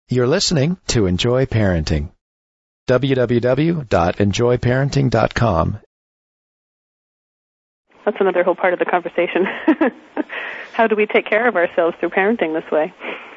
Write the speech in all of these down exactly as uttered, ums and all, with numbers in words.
You're listening to Enjoy Parenting. w w w dot enjoy parenting dot com. That's another whole part of the conversation. How do we take care of ourselves through parenting this way?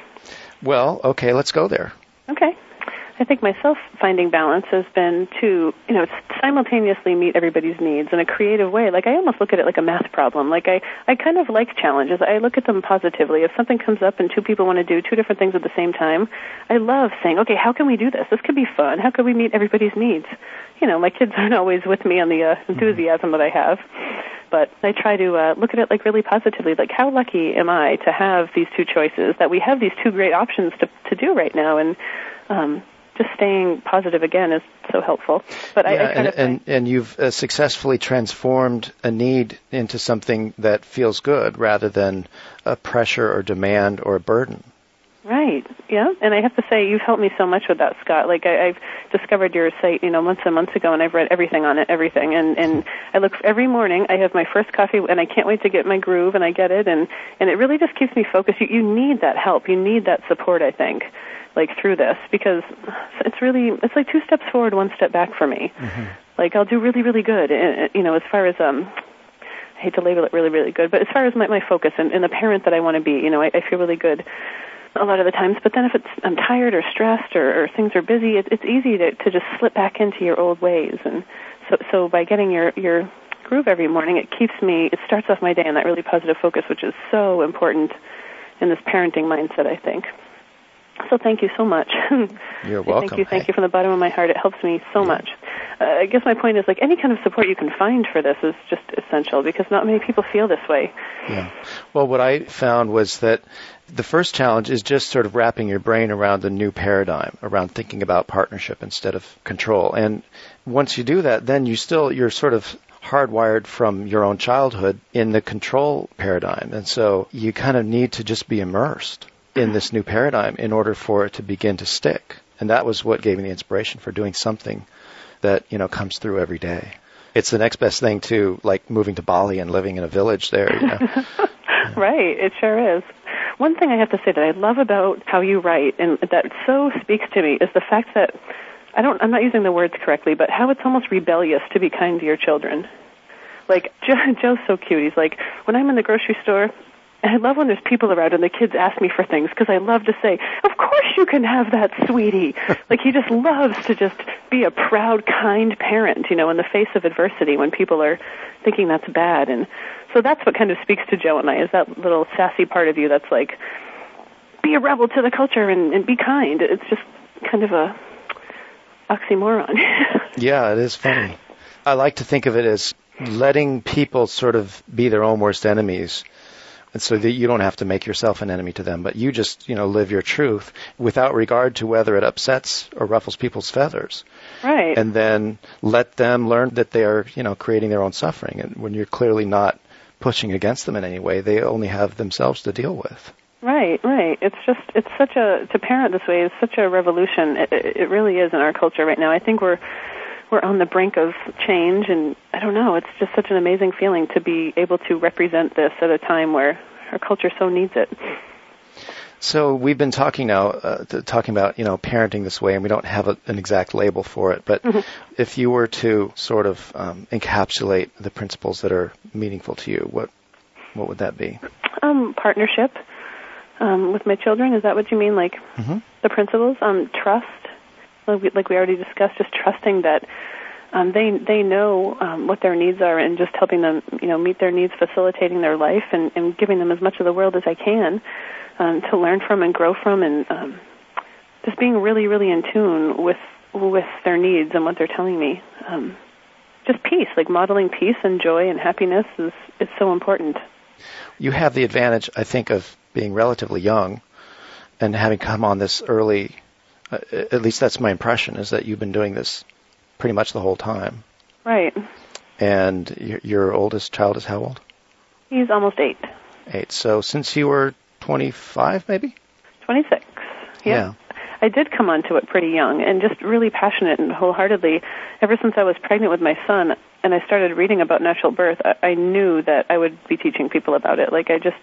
Well, okay, let's go there. Okay. I think myself finding balance has been to, you know, simultaneously meet everybody's needs in a creative way. Like, I almost look at it like a math problem. Like, I, I kind of like challenges. I look at them positively. If something comes up and two people want to do two different things at the same time, I love saying, okay, how can we do this? This could be fun. How can we meet everybody's needs? You know, my kids aren't always with me on the uh, enthusiasm that I have, but I try to uh, look at it like really positively. Like, how lucky am I to have these two choices, that we have these two great options to, to do right now, and um just staying positive again is so helpful. But yeah, I, I kind and, of and, and you've uh, successfully transformed a need into something that feels good rather than a pressure or demand or a burden. Right. Yeah. And I have to say, you've helped me so much with that, Scott. Like, I, I've discovered your site, you know, months and months ago, and I've read everything on it, everything. And, and I look every morning. I have my first coffee, and I can't wait to get my groove, and I get it. And, and it really just keeps me focused. You, you need that help. You need that support, I think, like through this, because it's really, it's like two steps forward, one step back for me. Mm-hmm. Like, I'll do really, really good, and, you know, as far as, um, I hate to label it really, really good, but as far as my, my focus and, and the parent that I want to be, you know, I, I feel really good a lot of the times. But then if it's, I'm tired or stressed or, or things are busy, it, it's easy to, to just slip back into your old ways. And so, so by getting your, your groove every morning, it keeps me, it starts off my day in that really positive focus, which is so important in this parenting mindset, I think. So thank you so much. You're welcome. Thank you. Thank hey. you from the bottom of my heart. It helps me so yeah. much. Uh, I guess my point is, like, any kind of support you can find for this is just essential, because not many people feel this way. Yeah. Well, what I found was that the first challenge is just sort of wrapping your brain around the new paradigm, around thinking about partnership instead of control. And once you do that, then you still, you're sort of hardwired from your own childhood in the control paradigm. And so you kind of need to just be immersed in this new paradigm in order for it to begin to stick. And that was what gave me the inspiration for doing something that, you know, comes through every day. It's the next best thing to, like, moving to Bali and living in a village there. You know? yeah. Right, it sure is. One thing I have to say that I love about how you write, and that so speaks to me, is the fact that, I don't, I'm not using the words correctly, but how it's almost rebellious to be kind to your children. Like, Joe, Joe's so cute. He's like, when I'm in the grocery store, and I love when there's people around and the kids ask me for things, because I love to say, of course you can have that, sweetie. Like, he just loves to just be a proud, kind parent, you know, in the face of adversity when people are thinking that's bad. And so that's what kind of speaks to Joe and I, is that little sassy part of you that's like, be a rebel to the culture and, and be kind. It's just kind of a oxymoron. Yeah, it is funny. I like to think of it as letting people sort of be their own worst enemies, and so that you don't have to make yourself an enemy to them, but you just, you know, live your truth without regard to whether it upsets or ruffles people's feathers. Right. And then let them learn that they are, you know, creating their own suffering. And when you're clearly not pushing against them in any way, they only have themselves to deal with. Right, right. It's just, it's such a, to parent this way is such a revolution. It, it really is in our culture right now. I think we're, we're on the brink of change, and I don't know, it's just such an amazing feeling to be able to represent this at a time where our culture so needs it. So we've been talking now, uh, talking about, you know, parenting this way, and we don't have a, an exact label for it, but mm-hmm. if you were to sort of um, encapsulate the principles that are meaningful to you, what what would that be? Um, partnership um, with my children, is that what you mean? Like mm-hmm. the principles? Um, trust. Like we, like we already discussed, just trusting that um, they they know um, what their needs are, and just helping them, you know, meet their needs, facilitating their life, and, and giving them as much of the world as I can um, to learn from and grow from, and um, just being really, really in tune with with their needs and what they're telling me. Um, just peace, like modeling peace and joy and happiness is is so important. You have the advantage, I think, of being relatively young and having come on this early. Uh, at least that's my impression, is that you've been doing this pretty much the whole time. Right. And your, your oldest child is how old? He's almost eight. Eight. So since you were twenty-five, maybe? twenty-six. Yeah. yeah. I did come onto it pretty young and just really passionate and wholeheartedly. Ever since I was pregnant with my son, and I started reading about natural birth, I, I knew that I would be teaching people about it. Like I just,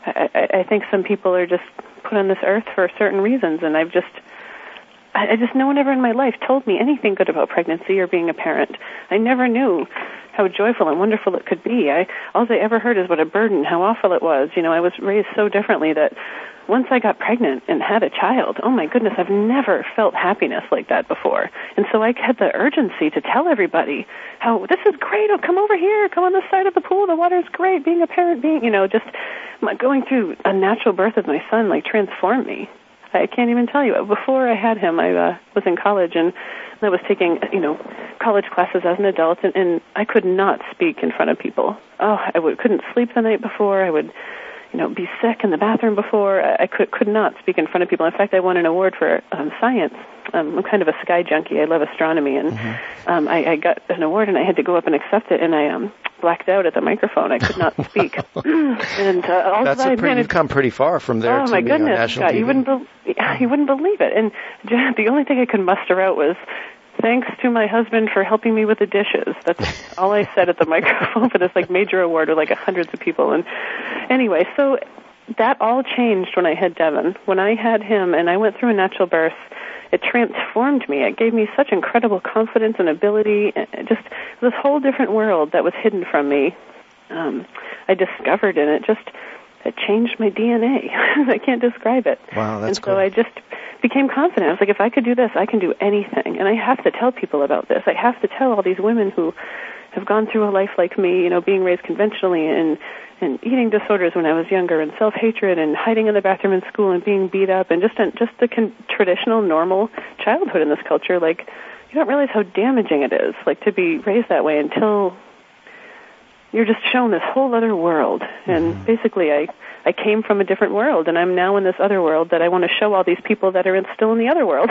I, I think some people are just put on this earth for certain reasons, and I've just, I, I just, no one ever in my life told me anything good about pregnancy or being a parent. I never knew how joyful and wonderful it could be. I, all I ever heard is what a burden, how awful it was. You know, I was raised so differently that once I got pregnant and had a child, oh my goodness, I've never felt happiness like that before. And so I had the urgency to tell everybody how this is great. Oh, come over here. Come on this side of the pool. The water's great. Being a parent, being, you know, just going through a natural birth with my son, like, transformed me. I can't even tell you. Before I had him, I uh, was in college, and I was taking, you know, college classes as an adult, and, and I could not speak in front of people. Oh, I would, couldn't sleep the night before. I would, you know, be sick in the bathroom before. I could could not speak in front of people. In fact, I won an award for um, science. Um, I'm kind of a sky junkie. I love astronomy, and mm-hmm. um, I, I got an award, and I had to go up and accept it, and I um, blacked out at the microphone. I could not speak. and uh, all That's that a pretty, managed, you've come pretty far from there oh, to my being goodness, on national Scott, T V. You wouldn't, be- you wouldn't believe it. And the only thing I could muster out was, thanks to my husband for helping me with the dishes. That's all I said at the microphone for this like major award with like hundreds of people. And anyway, so that all changed when I had Devin. When I had him and I went through a natural birth, it transformed me. It gave me such incredible confidence and ability. Just this whole different world that was hidden from me. Um, I discovered in it. Just it changed my D N A. I can't describe it. Wow, that's and cool. so I just became confident. I was like, if I could do this, I can do anything. And I have to tell people about this. I have to tell all these women who have gone through a life like me, you know, being raised conventionally and and eating disorders when I was younger, and self-hatred, and hiding in the bathroom in school, and being beat up, and just just the con- traditional, normal childhood in this culture. Like, you don't realize how damaging it is, like, to be raised that way until you're just shown this whole other world. And mm-hmm. basically, I I came from a different world, and I'm now in this other world that I want to show all these people that are in, still in the other world.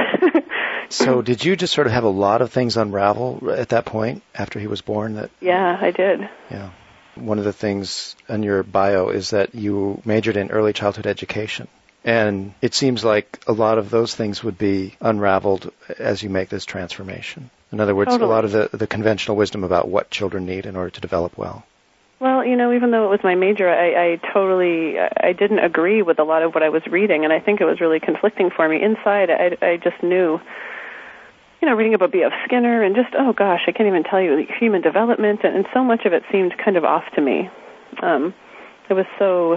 So did you just sort of have a lot of things unravel at that point after he was born? That Yeah, I did. Yeah. One of the things in your bio is that you majored in early childhood education. And it seems like a lot of those things would be unraveled as you make this transformation. In other words, Totally. a lot of the, the conventional wisdom about what children need in order to develop well. Well, you know, even though it was my major, I, I totally, I didn't agree with a lot of what I was reading, and I think it was really conflicting for me. Inside, I, I just knew, you know, reading about B F Skinner and just, oh gosh, I can't even tell you, like, human development, and, and so much of it seemed kind of off to me. Um, it was so,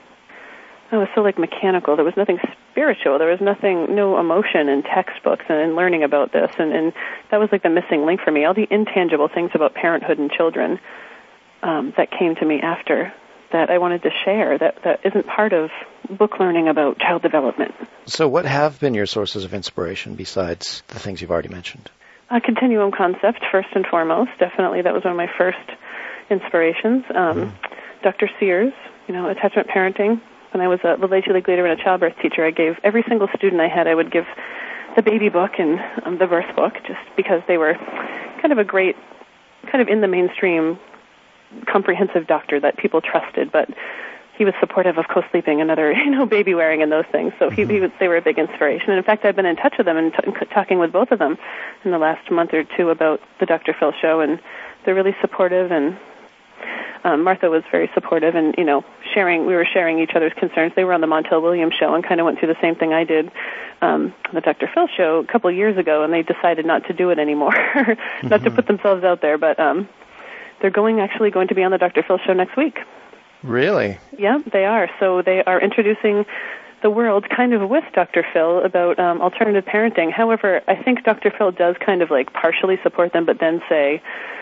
it was so like mechanical. There was nothing spiritual. There was nothing, no emotion in textbooks and in learning about this, and, and that was like the missing link for me. All the intangible things about parenthood and children um, that came to me after that I wanted to share that, that isn't part of book learning about child development. So what have been your sources of inspiration besides the things you've already mentioned? A continuum concept, first and foremost. Definitely that was one of my first inspirations. Um, mm. Doctor Sears, you know, attachment parenting. When I was a Leche League leader and a childbirth teacher, I gave every single student I had, I would give the baby book and um, the birth book, just because they were kind of a great, kind of in the mainstream, comprehensive doctor that people trusted, but he was supportive of co-sleeping and other, you know, baby wearing and those things. So he, he was, they were a big inspiration. And in fact, I've been in touch with them and t- talking with both of them in the last month or two about the Doctor Phil show, and they're really supportive. And um, Martha was very supportive, and, you know, sharing, we were sharing each other's concerns. They were on the Montel Williams show and kind of went through the same thing I did um, on the Doctor Phil show a couple of years ago, and they decided not to do it anymore, mm-hmm. not to put themselves out there, but um, they're going actually going to be on the Doctor Phil show next week. Really? Yeah, they are. So they are introducing the world kind of with Doctor Phil about um, alternative parenting. However, I think Doctor Phil does kind of like partially support them, but then say,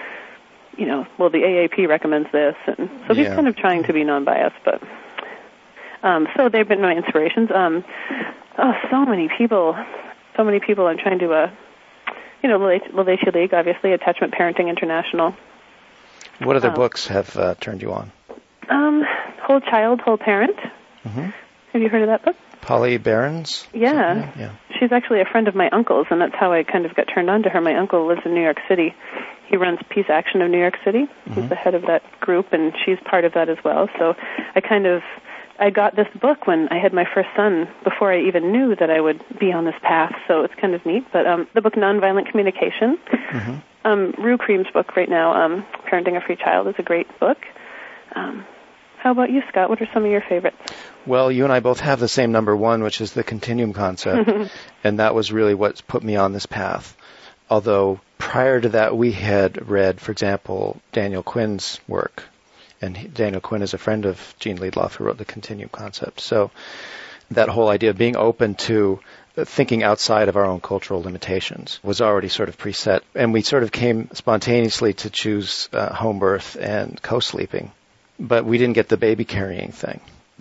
you know, well, the A A P recommends this. And so he's yeah. kind of trying to be non-biased. But um, so they've been my inspirations. Um, oh, so many people, so many people I'm trying to, uh, you know, Leche League, obviously, Attachment Parenting International. What other um, books have uh, turned you on? Um, Whole Child, Whole Parent. Mm-hmm. Have you heard of that book? Polly Behrens? Yeah. yeah. She's actually a friend of my uncle's, and that's how I kind of got turned on to her. My uncle lives in New York City. He runs Peace Action of New York City. Mm-hmm. He's the head of that group, and she's part of that as well. So I kind of, I got this book when I had my first son, before I even knew that I would be on this path, so it's kind of neat. But um, the book Nonviolent Communication, mm-hmm. Um, Rue Cream's book right now, um, Parenting a Free Child, is a great book. Um, how about you, Scott? What are some of your favorites? Well, you and I both have the same number one, which is the continuum concept, and that was really what put me on this path. Although prior to that, we had read, for example, Daniel Quinn's work, and he, Daniel Quinn is a friend of Gene Liedloff, who wrote the continuum concept. So that whole idea of being open to thinking outside of our own cultural limitations was already sort of preset, and we sort of came spontaneously to choose uh, home birth and co-sleeping, but we didn't get the baby carrying thing.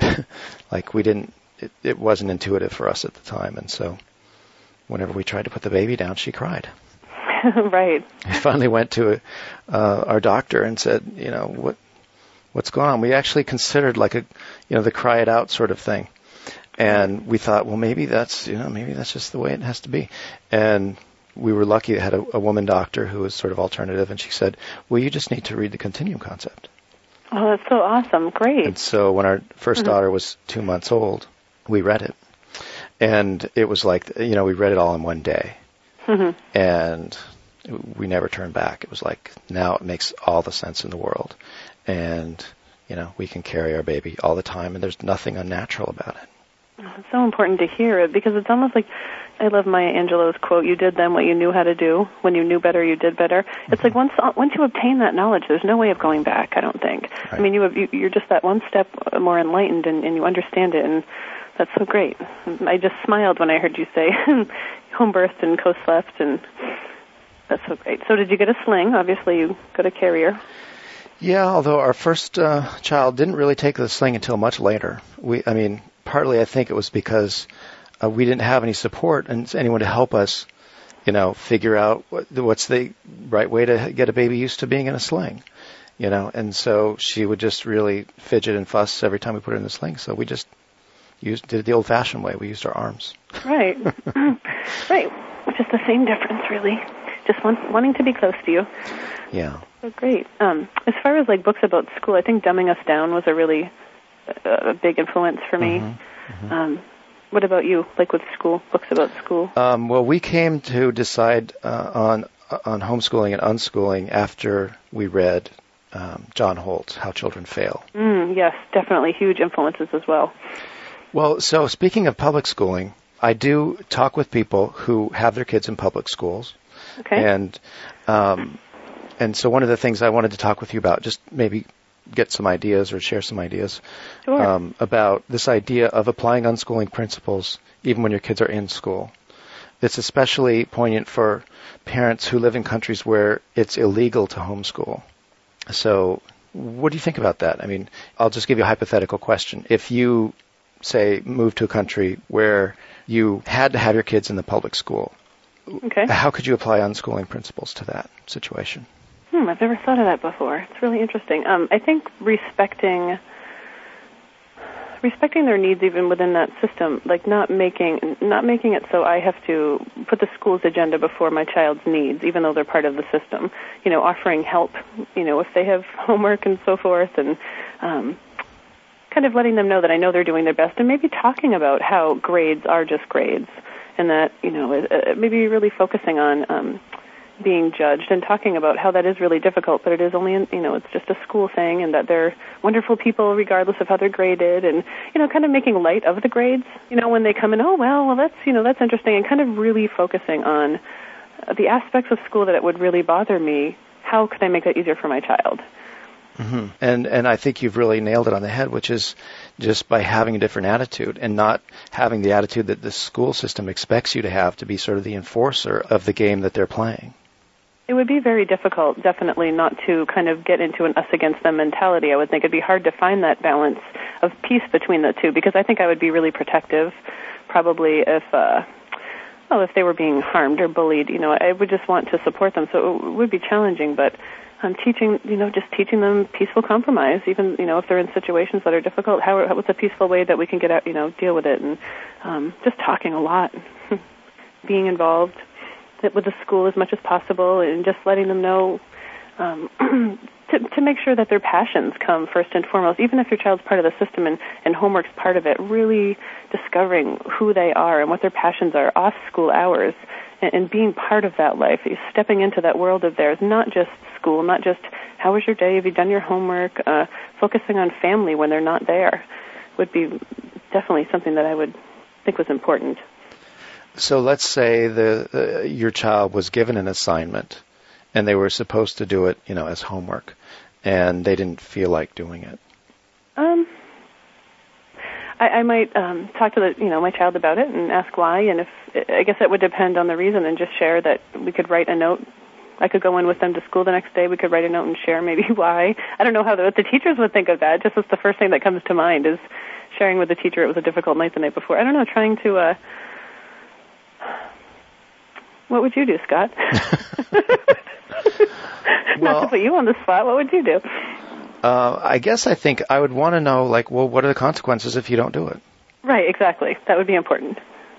Like we didn't, it, it wasn't intuitive for us at the time, and so whenever we tried to put the baby down, she cried. Right. We finally went to uh, our doctor and said, you know, what what's going on? We actually considered like a, you know, the cry it out sort of thing. And we thought, well, maybe that's, you know, maybe that's just the way it has to be. And we were lucky to have a, a woman doctor who was sort of alternative, and she said, well, you just need to read the continuum concept. Oh, that's so awesome. Great. And so when our first mm-hmm. daughter was two months old, we read it. And it was like, you know, we read it all in one day. Mm-hmm. And we never turned back. It was like, now it makes all the sense in the world. And, you know, we can carry our baby all the time, and there's nothing unnatural about it. It's so important to hear it, because it's almost like, I love Maya Angelou's quote, you did then what you knew how to do. When you knew better, you did better. Mm-hmm. It's like once once you obtain that knowledge, there's no way of going back, I don't think. Right. I mean, you have, you, you're just that one step more enlightened, and, and you understand it, and that's so great. I just smiled when I heard you say home birthed and co-slept, and that's so great. So did you get a sling? Obviously, you got a carrier. Yeah, although our first uh, child didn't really take the sling until much later. We, I mean, partly I think it was because uh, we didn't have any support and anyone to help us, you know, figure out what, what's the right way to get a baby used to being in a sling, you know. And so she would just really fidget and fuss every time we put her in the sling. So we just used did it the old-fashioned way. We used our arms. Right, right, which is the same difference, really. Just want, wanting to be close to you. Yeah. So great. Um, as far as like books about school, I think Dumbing Us Down was a really uh, a big influence for me. Mm-hmm. Mm-hmm. Um, what about you? Like with school, books about school? Um, well, we came to decide uh, on on homeschooling and unschooling after we read um, John Holt's How Children Fail. Mm, yes, definitely huge influences as well. Well, so speaking of public schooling, I do talk with people who have their kids in public schools. Okay. And um, and so one of the things I wanted to talk with you about, just maybe get some ideas or share some ideas sure. um, about this idea of applying unschooling principles even when your kids are in school. It's especially poignant for parents who live in countries where it's illegal to homeschool. So what do you think about that? I mean, I'll just give you a hypothetical question. If you, say, moved to a country where you had to have your kids in the public school, okay. how could you apply unschooling principles to that situation? Hmm, I've never thought of that before. It's really interesting. Um, I think respecting respecting their needs even within that system, like not making not making it so I have to put the school's agenda before my child's needs, even though they're part of the system. You know, offering help, you know, if they have homework and so forth, and um, kind of letting them know that I know they're doing their best, and maybe talking about how grades are just grades, and that, you know, uh, maybe really focusing on um, being judged and talking about how that is really difficult, but it is only, in, you know, it's just a school thing, and that they're wonderful people regardless of how they're graded, and, you know, kind of making light of the grades, you know, when they come in, oh, well, well, that's, you know, that's interesting, and kind of really focusing on the aspects of school that it would really bother me. How could I make that easier for my child? Mm-hmm. And and I think you've really nailed it on the head, which is just by having a different attitude and not having the attitude that the school system expects you to have to be sort of the enforcer of the game that they're playing. It would be very difficult, definitely, not to kind of get into an us against them mentality. I would think it'd be hard to find that balance of peace between the two, because I think I would be really protective, probably if, uh, well, if they were being harmed or bullied. You know, I would just want to support them, so it would be challenging, but I'm teaching, you know, just teaching them peaceful compromise, even, you know, if they're in situations that are difficult, how, what's a peaceful way that we can get out, you know, deal with it, and um, just talking a lot, being involved with the school as much as possible, and just letting them know um, to, to make sure that their passions come first and foremost, even if your child's part of the system and, and homework's part of it, really discovering who they are and what their passions are off school hours, and, and being part of that life, stepping into that world of theirs, not just school, not just how was your day, have you done your homework, uh, focusing on family when they're not there would be definitely something that I would think was important. So let's say the uh, your child was given an assignment and they were supposed to do it, you know, as homework, and they didn't feel like doing it. Um, I, I might um, talk to the, you know, my child about it and ask why, and if I guess that would depend on the reason, and just share that we could write a note. I could go in with them to school the next day. We could write a note and share maybe why. I don't know how the, what the teachers would think of that. Just as the first thing that comes to mind is sharing with the teacher it was a difficult night the night before. I don't know, trying to. Uh, what would you do, Scott? Well, not to put you on the spot. What would you do? Uh, I guess I think I would want to know, like, well, what are the consequences if you don't do it? Right, exactly. That would be important.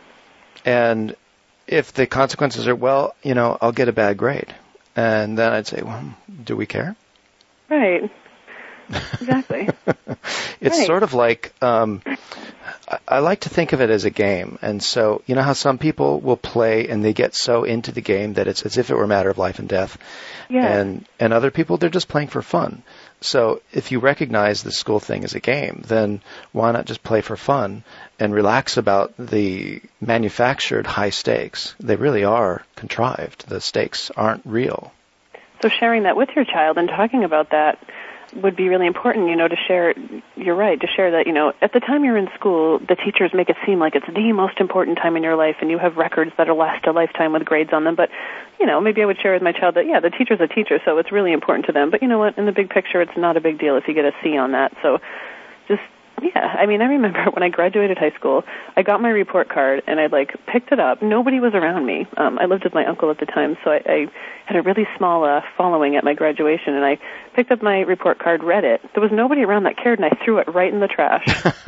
And if the consequences are, well, you know, I'll get a bad grade. And then I'd say, well, do we care? Right. Exactly. It's right. sort of like, um, I, I like to think of it as a game. And so, you know how some people will play and they get so into the game that it's as if it were a matter of life and death. Yeah. And, and other people, they're just playing for fun. So if you recognize the school thing as a game, then why not just play for fun and relax about the manufactured high stakes? They really are contrived. The stakes aren't real. So sharing that with your child and talking about that would be really important, you know, to share, you're right, to share that, you know, at the time you're in school, the teachers make it seem like it's the most important time in your life and you have records that'll last a lifetime with grades on them. But, you know, maybe I would share with my child that, yeah, the teacher's a teacher, so it's really important to them. But you know what, in the big picture, it's not a big deal if you get a C on that. So just, yeah, I mean, I remember when I graduated high school, I got my report card and I, like, picked it up. Nobody was around me. Um, I lived with my uncle at the time, so I, I had a really small uh, following at my graduation, and I picked up my report card, read it. There was nobody around that cared, and I threw it right in the trash.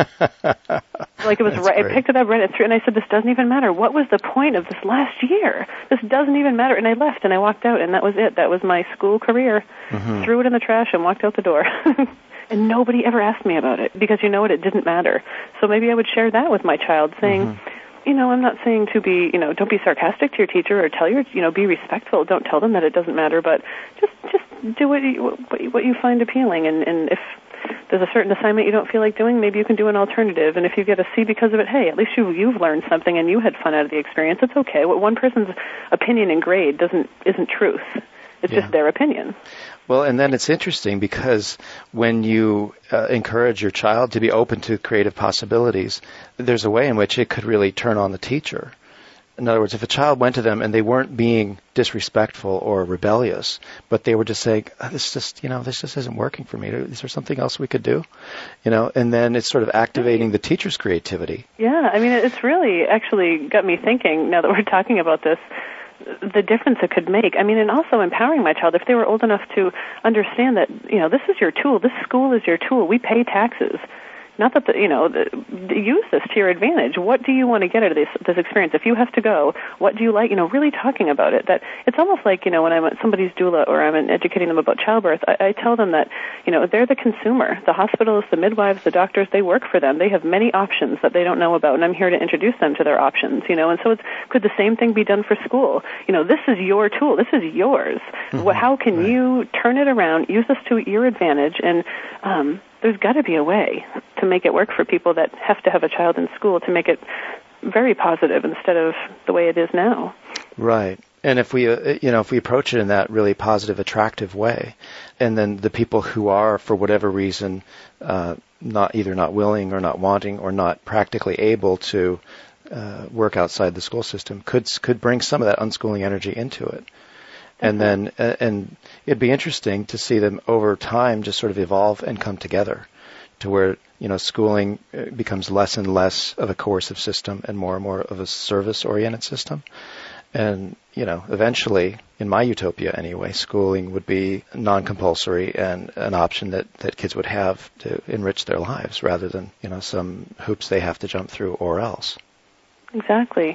Like, it was That's right. great. I picked it up, read it through, and I said, this doesn't even matter. What was the point of this last year? This doesn't even matter. And I left, and I walked out, and that was it. That was my school career. Mm-hmm. Threw it in the trash and walked out the door. And nobody ever asked me about it because, you know what, it didn't matter. So maybe I would share that with my child, saying, mm-hmm. you know, I'm not saying to be, you know, don't be sarcastic to your teacher or tell your, you know, be respectful. Don't tell them that it doesn't matter, but just just do what you, what you find appealing. And, and if there's a certain assignment you don't feel like doing, maybe you can do an alternative. And if you get a C because of it, hey, at least you, you've learned something and you had fun out of the experience. It's okay. What one person's opinion and grade doesn't isn't truth. It's yeah. just their opinion. Well, and then it's interesting because when you uh, encourage your child to be open to creative possibilities, there's a way in which it could really turn on the teacher. In other words, if a child went to them and they weren't being disrespectful or rebellious, but they were just saying, oh, this just, you know, this just isn't working for me. Is there something else we could do? You know, and then it's sort of activating the teacher's creativity. Yeah, I mean, it's really actually got me thinking, now that we're talking about this, the difference it could make. I mean, and also empowering my child, if they were old enough to understand that, you know, this is your tool, this school is your tool, we pay taxes. Not that, the, you know, the, the, use this to your advantage. What do you want to get out of this, this experience? If you have to go, what do you like? You know, really talking about it. That it's almost like, you know, when I'm at somebody's doula or I'm educating them about childbirth, I, I tell them that, you know, they're the consumer. The hospitals, the midwives, the doctors, they work for them. They have many options that they don't know about, and I'm here to introduce them to their options, you know. And so it's, could the same thing be done for school? You know, this is your tool. This is yours. Mm-hmm. How can right. you turn it around, use this to your advantage, and um, there's got to be a way to make it work for people that have to have a child in school to make it very positive instead of the way it is now. Right. And if we, uh, you know, if we approach it in that really positive, attractive way, and then the people who are, for whatever reason, uh, not either not willing or not wanting or not practically able to uh, work outside the school system, could could bring some of that unschooling energy into it. And then, uh, and it'd be interesting to see them over time just sort of evolve and come together to where, you know, schooling becomes less and less of a coercive system and more and more of a service-oriented system. And, you know, eventually, in my utopia anyway, schooling would be non-compulsory and an option that, that kids would have to enrich their lives rather than, you know, some hoops they have to jump through or else. Exactly.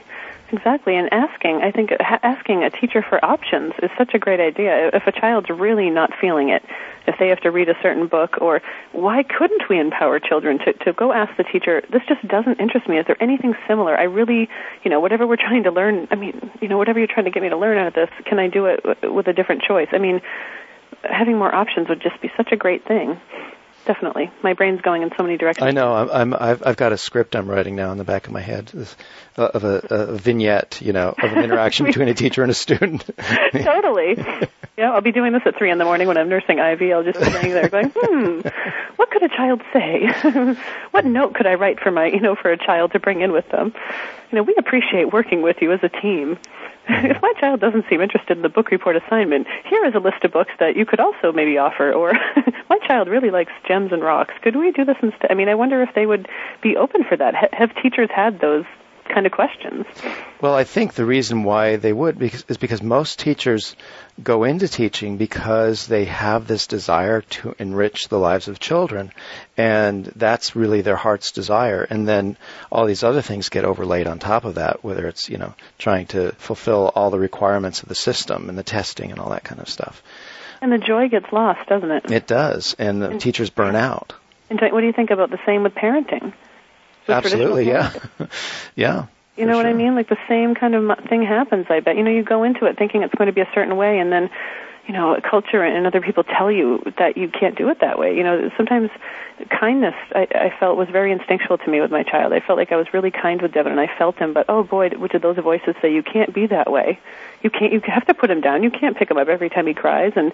Exactly, and asking, I think ha- asking a teacher for options is such a great idea. If a child's really not feeling it, if they have to read a certain book, or why couldn't we empower children to, to go ask the teacher, this just doesn't interest me, is there anything similar? I really, you know, whatever we're trying to learn, I mean, you know, whatever you're trying to get me to learn out of this, can I do it w- with a different choice? I mean, having more options would just be such a great thing. Definitely. My brain's going in so many directions. I know. I'm, I'm, I've, I've got a script I'm writing now in the back of my head this, uh, of a, a vignette, you know, of an interaction between a teacher and a student. Totally. Yeah, I'll be doing this at three in the morning when I'm nursing Ivy. I'll just be laying there going, hmm, what could a child say? What note could I write for my, you know, for a child to bring in with them? You know, we appreciate working with you as a team. If my child doesn't seem interested in the book report assignment, here is a list of books that you could also maybe offer. Or my child really likes gems and rocks. Could we do this instead? I mean, I wonder if they would be open for that. H- have teachers had those kind of questions? Well, I think the reason why they would because, is because most teachers go into teaching because they have this desire to enrich the lives of children, and that's really their heart's desire. And then all these other things get overlaid on top of that, whether it's, you know, trying to fulfill all the requirements of the system and the testing and all that kind of stuff. And the joy gets lost, doesn't it? It does, and the and, teachers burn out. And what do you think about the same with parenting? With Absolutely, yeah. Yeah. You know what sure. I mean? Like the same kind of thing happens, I bet. You know, you go into it thinking it's going to be a certain way, and then, you know, culture and other people tell you that you can't do it that way. You know, sometimes kindness, I, I felt, was very instinctual to me with my child. I felt like I was really kind with Devin, and I felt him, but oh boy, did those voices say, you can't be that way. You can't, you have to put him down. You can't pick him up every time he cries. And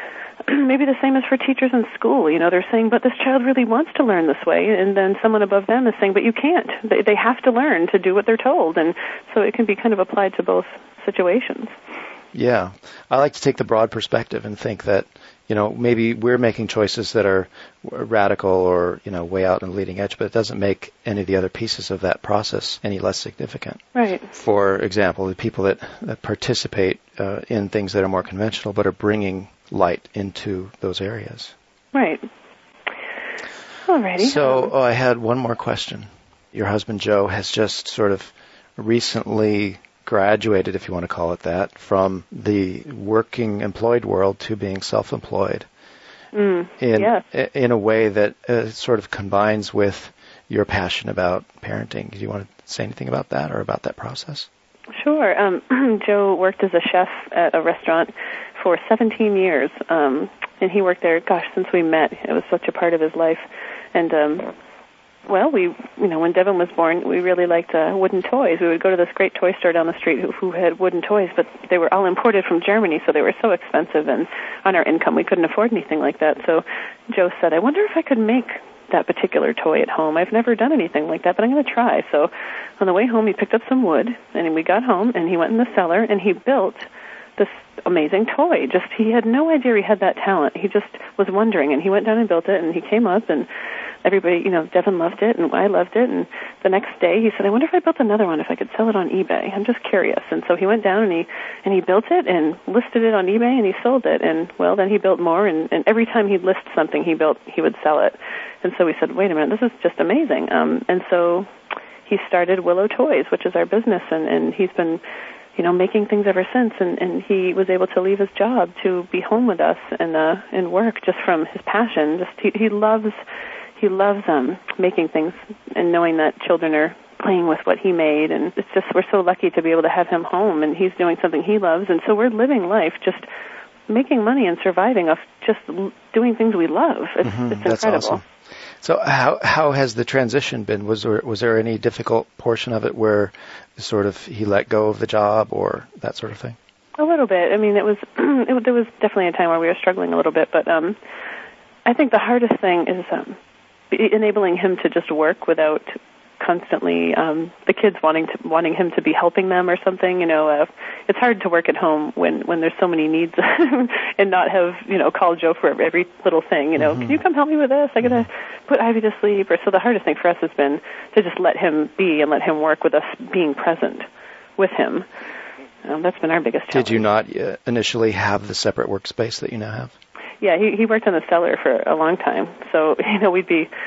maybe the same is for teachers in school. You know, they're saying, but this child really wants to learn this way, and then someone above them is saying, but you can't. They, they have to learn to do what they're told, and so it can be kind of applied to both situations. Yeah. I like to take the broad perspective and think that, you know, maybe we're making choices that are radical or, you know, way out on the leading edge, but it doesn't make any of the other pieces of that process any less significant. Right. For example, the people that, that participate uh, in things that are more conventional but are bringing light into those areas. Right. Alrighty. So oh, I had one more question. Your husband, Joe, has just sort of recently graduated, if you want to call it that, from the working employed world to being self-employed mm, in, yes. in a way that uh, sort of combines with your passion about parenting. Do you want to say anything about that or about that process? Sure. Um, Joe worked as a chef at a restaurant for seventeen years, um, and he worked there, gosh, since we met. It was such a part of his life. And, um, well, we, you know, when Devin was born, we really liked uh, wooden toys. We would go to this great toy store down the street who, who had wooden toys, but they were all imported from Germany, so they were so expensive, and on our income, we couldn't afford anything like that. So Joe said, I wonder if I could make that particular toy at home. I've never done anything like that, but I'm going to try. So on the way home, he picked up some wood, and we got home, and he went in the cellar, and he built this amazing toy. Just, he had no idea he had that talent. He just was wondering, and he went down and built it, and he came up, and everybody, you know, Devin loved it, and I loved it, and the next day he said, I wonder if I built another one, if I could sell it on eBay. I'm just curious. And so he went down, and he and he built it, and listed it on eBay, and he sold it, and, well, then he built more, and, and every time he'd list something he built, he would sell it. And so we said, wait a minute, this is just amazing. Um, and so he started Willow Toys, which is our business, and, and he's been, you know, making things ever since, and, and he was able to leave his job to be home with us and uh, and work just from his passion. Just he, he loves he loves um, making things and knowing that children are playing with what he made, and it's just we're so lucky to be able to have him home, and he's doing something he loves, and so we're living life just making money and surviving off just doing things we love. It's, mm-hmm. it's That's incredible. Awesome. So how how has the transition been? Was there was there any difficult portion of it where sort of he let go of the job or that sort of thing? A little bit. I mean, it was it, there was definitely a time where we were struggling a little bit, but um, I think the hardest thing is um, enabling him to just work without constantly um, the kids wanting to wanting him to be helping them or something. You know, uh, it's hard to work at home when, when there's so many needs and not have, you know, call Joe for every little thing. You know, mm-hmm. Can you come help me with this? I gotta put Ivy to sleep. Or so the hardest thing for us has been to just let him be and let him work with us, being present with him. Um, that's been our biggest challenge. Did you not uh, initially have the separate workspace that you now have? Yeah, he he worked in the cellar for a long time. So, you know, we'd be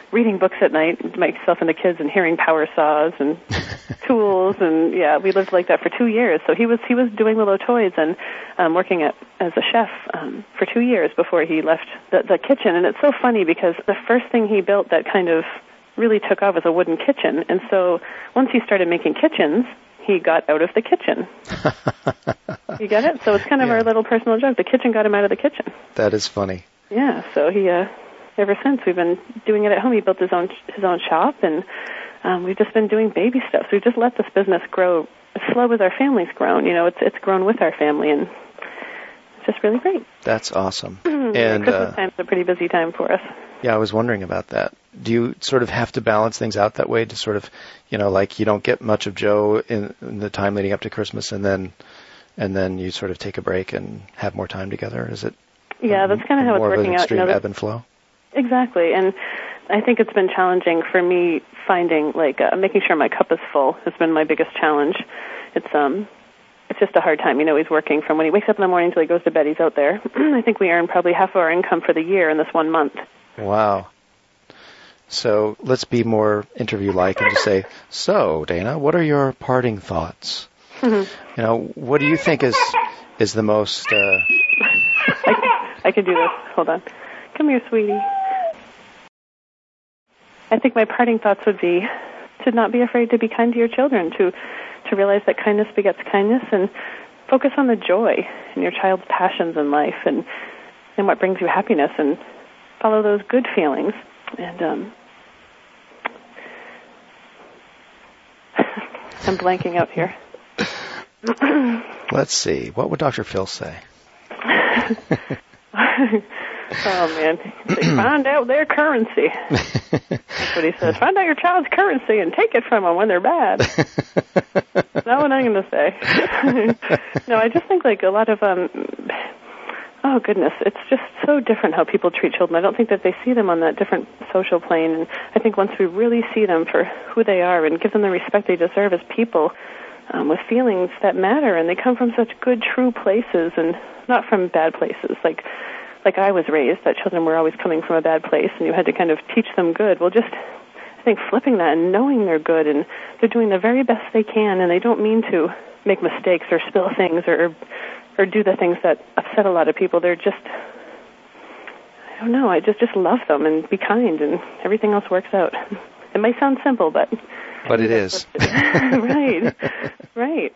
reading books at night, myself and the kids, and hearing power saws and tools, and yeah, we lived like that for two years. So he was he was doing little toys and um, working at as a chef um, for two years before he left the, the kitchen. And it's so funny because the first thing he built that kind of really took off was a wooden kitchen. And so once he started making kitchens, he got out of the kitchen. You get it? So it's kind of yeah. our little personal joke. The kitchen got him out of the kitchen. That is funny. Yeah. So he. Uh, Ever since we've been doing it at home, he built his own his own shop, and um, we've just been doing baby steps. We've just let this business grow as slow as our family's grown. You know, it's it's grown with our family, and it's just really great. That's awesome. And and Christmas uh, time's a pretty busy time for us. Yeah, I was wondering about that. Do you sort of have to balance things out that way to sort of, you know, like you don't get much of Joe in, in the time leading up to Christmas, and then and then you sort of take a break and have more time together? Is it? Yeah, that's kind of how it's working out. More of an extreme you know, ebb and flow. Exactly, and I think it's been challenging for me finding, like, uh, making sure my cup is full has been my biggest challenge. It's um, it's just a hard time. You know, he's working from when he wakes up in the morning until he goes to bed, he's out there. I think we earn probably half of our income for the year in this one month. Wow. So let's be more interview-like and just say, so, Dana, what are your parting thoughts? Mm-hmm. You know, what do you think is is the most... Uh... I, I can do this. Hold on. Come here, sweetie. I think my parting thoughts would be to not be afraid to be kind to your children, to to realize that kindness begets kindness, and focus on the joy in your child's passions in life and, and what brings you happiness, and follow those good feelings. And um, I'm blanking out here. Let's see. What would Doctor Phil say? Oh, man. Say, find out their currency. That's what he says. Find out your child's currency and take it from them when they're bad. That's not what I'm going to say. No, I just think, like, a lot of, um, oh, goodness, it's just so different how people treat children. I don't think that they see them on that different social plane. And I think once we really see them for who they are and give them the respect they deserve as people, um, with feelings that matter, and they come from such good, true places and not from bad places, like... Like I was raised, that children were always coming from a bad place, and you had to kind of teach them good. Well, just, I think, flipping that and knowing they're good, and they're doing the very best they can, and they don't mean to make mistakes or spill things or or do the things that upset a lot of people. They're just, I don't know, I just, just love them and be kind, and everything else works out. It may sound simple, but... But it is. Right, right.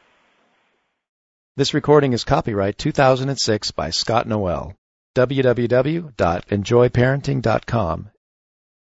This recording is copyright two thousand six by Scott Noel. w w w dot enjoy parenting dot com